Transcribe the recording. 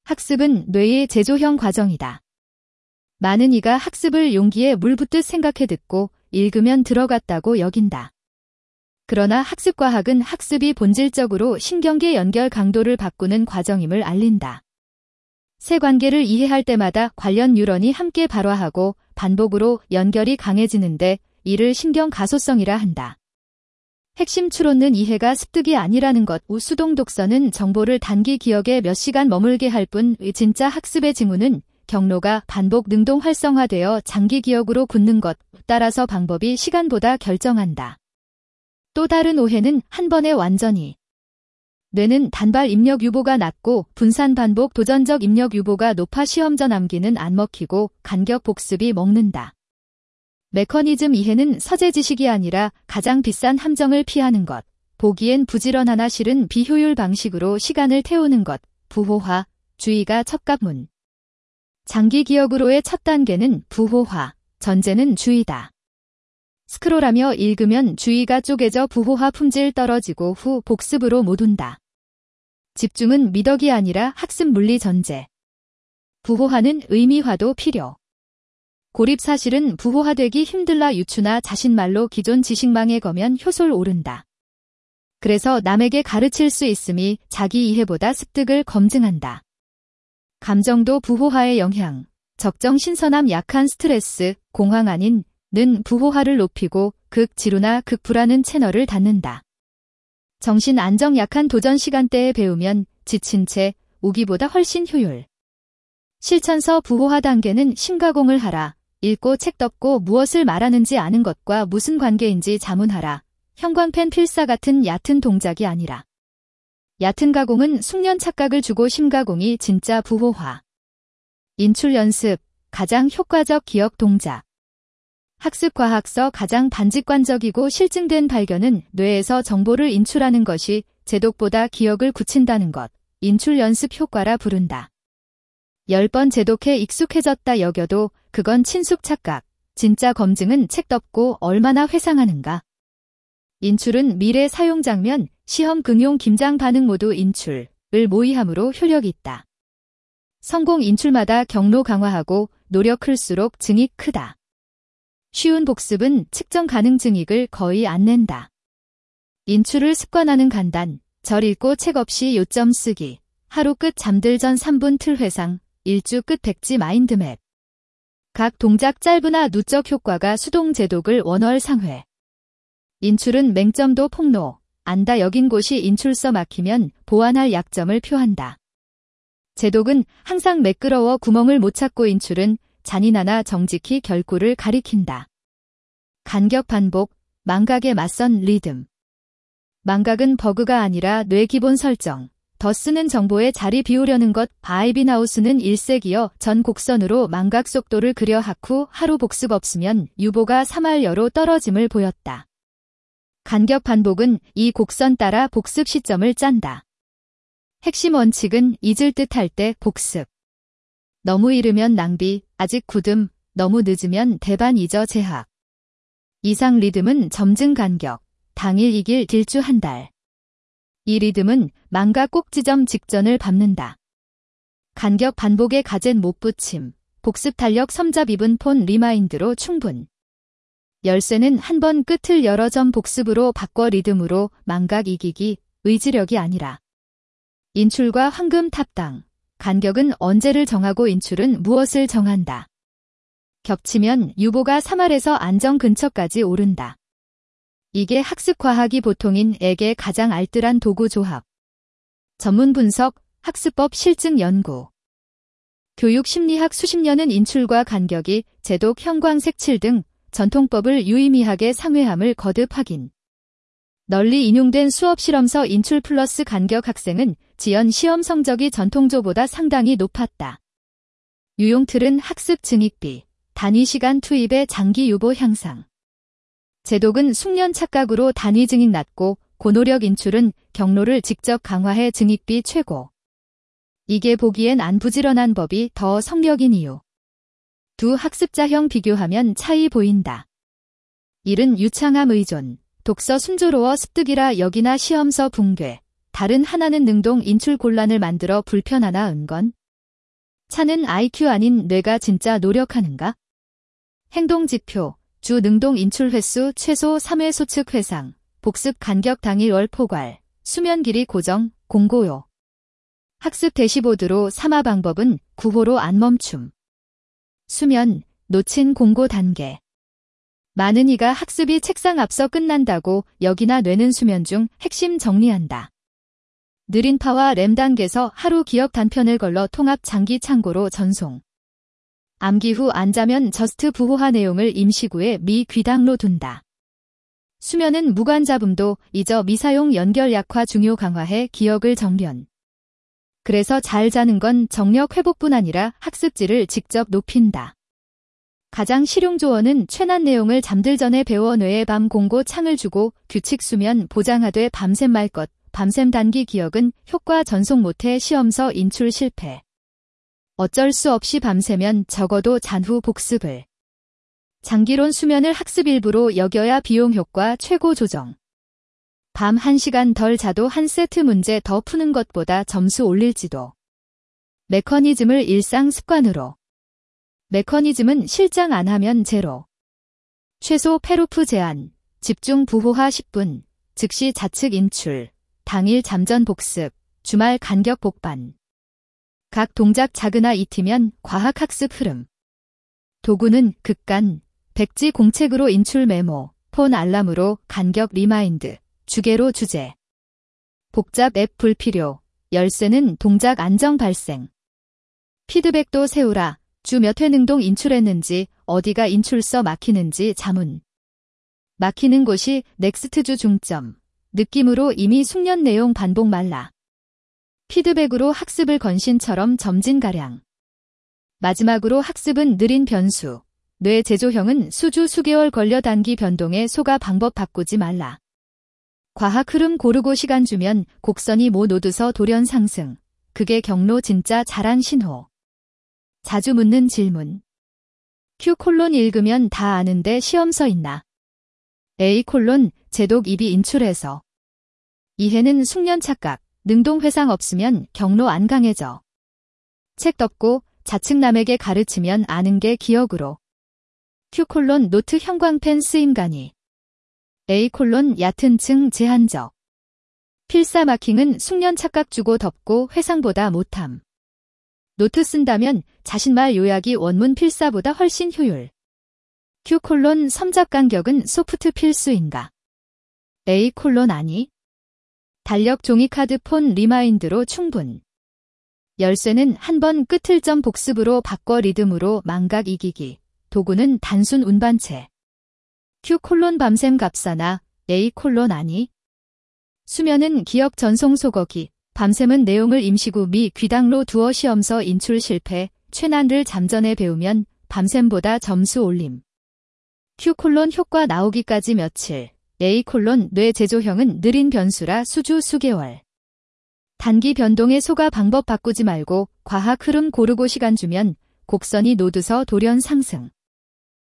학습은 뇌의 제조형 과정이다. 많은 이가 학습을 용기에 물 붓듯 생각해 듣고 읽으면 들어갔다고 여긴다. 그러나 학습과학은 학습이 본질적으로 신경계 연결 강도를 바꾸는 과정임을 알린다. 세 관계를 이해할 때마다 관련 뉴런이 함께 발화하고 반복으로 연결이 강해지는데 이를 신경 가소성이라 한다. 핵심 추론은 이해가 습득이 아니라는 것. 수동 독서는 정보를 단기 기억에 몇 시간 머물게 할 뿐 진짜 학습의 징후는 경로가 반복 능동 활성화되어 장기 기억으로 굳는 것. 따라서 방법이 시간보다 결정한다. 또 다른 오해는 한 번에 완전히. 뇌는 단발 입력 유보가 낮고 분산 반복 도전적 입력 유보가 높아 시험 전 암기는 안 먹히고 간격 복습이 먹는다. 메커니즘 이해는 서재 지식이 아니라 가장 비싼 함정을 피하는 것. 보기엔 부지런하나 실은 비효율 방식으로 시간을 태우는 것. 부호화, 주의가 첩갑문. 장기 기억으로의 첫 단계는 부호화, 전제는 주의다. 스크롤하며 읽으면 주의가 쪼개져 부호화 품질 떨어지고 후 복습으로 못 온다. 집중은 미덕이 아니라 학습 물리 전제. 부호화는 의미화도 필요. 고립 사실은 부호화되기 힘들라 유추나 자신말로 기존 지식망에 거면 효솔 오른다. 그래서 남에게 가르칠 수 있음이 자기 이해보다 습득을 검증한다. 감정도 부호화의 영향, 적정 신선함 약한 스트레스, 공황 아닌 는 부호화를 높이고 극지루나 극불안은 채널을 닫는다. 정신 안정 약한 도전 시간대에 배우면 지친 채 오기보다 훨씬 효율. 실천서 부호화 단계는 심가공을 하라. 읽고 책 덮고 무엇을 말하는지 아는 것과 무슨 관계인지 자문하라. 형광펜 필사 같은 얕은 동작이 아니라. 얕은 가공은 숙련 착각을 주고 심가공이 진짜 부호화. 인출 연습, 가장 효과적 기억 동작. 학습과학서 가장 반직관적이고 실증된 발견은 뇌에서 정보를 인출하는 것이 제독보다 기억을 굳힌다는 것, 인출 연습 효과라 부른다. 10번 제독해 익숙해졌다 여겨도 그건 친숙 착각, 진짜 검증은 책 덮고 얼마나 회상하는가. 인출은 미래 사용 장면, 시험 응용 김장 반응 모두 인출을 모의함으로 효력이 있다. 성공 인출마다 경로 강화하고 노력 클수록 증익 크다. 쉬운 복습은 측정 가능 증익을 거의 안 낸다. 인출을 습관하는 간단, 절 읽고 책 없이 요점 쓰기, 하루 끝 잠들 전 3분 틀 회상, 일주 끝 백지 마인드맵. 각 동작 짧으나 누적 효과가 수동 제독을 원월 상회. 인출은 맹점도 폭로, 안다 여긴 곳이 인출서 막히면 보완할 약점을 표한다. 제독은 항상 매끄러워 구멍을 못 찾고 인출은 잔인하나 정직히 결구를 가리킨다. 간격 반복, 망각에 맞선 리듬. 망각은 버그가 아니라 뇌 기본 설정. 더 쓰는 정보에 자리 비우려는 것. 바이빈하우스는 일색이어 전 곡선으로 망각 속도를 그려 하쿠 하루 복습 없으면 유보가 3할여로 떨어짐을 보였다. 간격 반복은 이 곡선 따라 복습 시점을 짠다. 핵심 원칙은 잊을 듯 할 때 복습. 너무 이르면 낭비, 아직 굳음, 너무 늦으면 대반 잊어 제학. 이상 리듬은 점증 간격, 당일 이길 딜주 한 달. 이 리듬은 망각 꼭지점 직전을 밟는다. 간격 반복에 가젠 못 붙임, 복습 탄력 섬잡 입은 폰 리마인드로 충분. 열쇠는 한 번 끝을 여러 점 복습으로 바꿔 리듬으로 망각 이기기, 의지력이 아니라. 인출과 황금 탑당. 간격은 언제를 정하고 인출은 무엇을 정한다. 겹치면 유보가 3할에서 안정 근처까지 오른다. 이게 학습과학이 보통인 에게 가장 알뜰한 도구 조합. 전문 분석, 학습법 실증 연구. 교육 심리학 수십 년은 인출과 간격이 제독 형광색 7 등 전통법을 유의미하게 상회함을 거듭 확인. 널리 인용된 수업 실험서 인출 플러스 간격 학생은 지연 시험 성적이 전통조보다 상당히 높았다. 유용 틀은 학습 증익비, 단위 시간 투입의 장기 유보 향상. 제독은 숙련 착각으로 단위 증익 낮고 고노력 인출은 경로를 직접 강화해 증익비 최고. 이게 보기엔 안 부지런한 법이 더 성력인 이유. 두 학습자형 비교하면 차이 보인다. 1은 유창함 의존, 독서 순조로워 습득이라 여기나 시험서 붕괴. 다른 하나는 능동 인출 곤란을 만들어 불편하나 은건. 차는 IQ 아닌 뇌가 진짜 노력하는가? 행동지표, 주 능동 인출 횟수 최소 3회 소측 회상, 복습 간격 당일 월 포괄, 수면 길이 고정, 공고요. 학습 대시보드로 삼아 방법은 9호로 안 멈춤. 수면, 놓친 공고 단계. 많은 이가 학습이 책상 앞서 끝난다고 여기나 뇌는 수면 중 핵심 정리한다. 느린 파와 램 단계에서 하루 기억 단편을 걸러 통합 장기 창고로 전송. 암기 후 안 자면 저스트 부호화 내용을 임시구에 미 귀당로 둔다. 수면은 무관 잡음도 잊어 미사용 연결 약화 중요 강화해 기억을 정련. 그래서 잘 자는 건 정력 회복뿐 아니라 학습질을 직접 높인다. 가장 실용 조언은 최난 내용을 잠들 전에 배워 뇌에 밤 공고 창을 주고 규칙 수면 보장하되 밤샘 말 것, 밤샘 단기 기억은 효과 전송 못해 시험서 인출 실패. 어쩔 수 없이 밤새면 적어도 잔후 복습을. 장기론 수면을 학습 일부로 여겨야 비용 효과 최고 조정. 밤 1시간 덜 자도 한 세트 문제 더 푸는 것보다 점수 올릴지도. 메커니즘을 일상 습관으로. 메커니즘은 실장 안 하면 제로. 최소 페로프 제한, 집중 부호화 10분, 즉시 좌측 인출, 당일 잠전 복습, 주말 간격 복반. 각 동작 작으나 익히면 과학학습 흐름. 도구는 극간, 백지 공책으로 인출 메모, 폰 알람으로 간격 리마인드, 주계로 주제. 복잡 앱 불필요, 열쇠는 동작 안정 발생. 피드백도 세우라. 주 몇 회 능동 인출했는지, 어디가 인출서 막히는지 자문. 막히는 곳이 넥스트주 중점. 느낌으로 이미 숙련 내용 반복 말라. 피드백으로 학습을 건신처럼 점진가량. 마지막으로 학습은 느린 변수. 뇌 제조형은 수주 수개월 걸려 단기 변동에 속아 방법 바꾸지 말라. 과학 흐름 고르고 시간 주면 곡선이 모 노드서 돌연 상승. 그게 경로 진짜 자랑 신호. 자주 묻는 질문. Q 콜론 읽으면 다 아는데 시험서 있나? A 콜론 제독 입이 인출해서. 이해는 숙련 착각, 능동 회상 없으면 경로 안 강해져. 책 덮고 자측 남에게 가르치면 아는 게 기억으로. Q 콜론 노트 형광펜 쓰임 간이. A 콜론 얕은 층 제한적. 필사 마킹은 숙련 착각 주고 덮고 회상보다 못함. 노트 쓴다면 자신말 요약이 원문 필사보다 훨씬 효율. Q 콜론 섬잡 간격은 소프트 필수인가? A 콜론 아니? 달력 종이카드 폰 리마인드로 충분. 열쇠는 한 번 끝을점 복습으로 바꿔 리듬으로 망각 이기기. 도구는 단순 운반체. Q 콜론 밤샘 값사나 A 콜론 아니? 수면은 기억 전송 소거기. 밤샘은 내용을 임시구 미 귀당로 두어 시험서 인출 실패, 최난을 잠전에 배우면 밤샘보다 점수 올림. Q 콜론 효과 나오기까지 며칠, A 콜론 뇌 제조형은 느린 변수라 수주 수개월. 단기 변동에 속아 방법 바꾸지 말고 과학 흐름 고르고 시간 주면 곡선이 노드서 돌연 상승.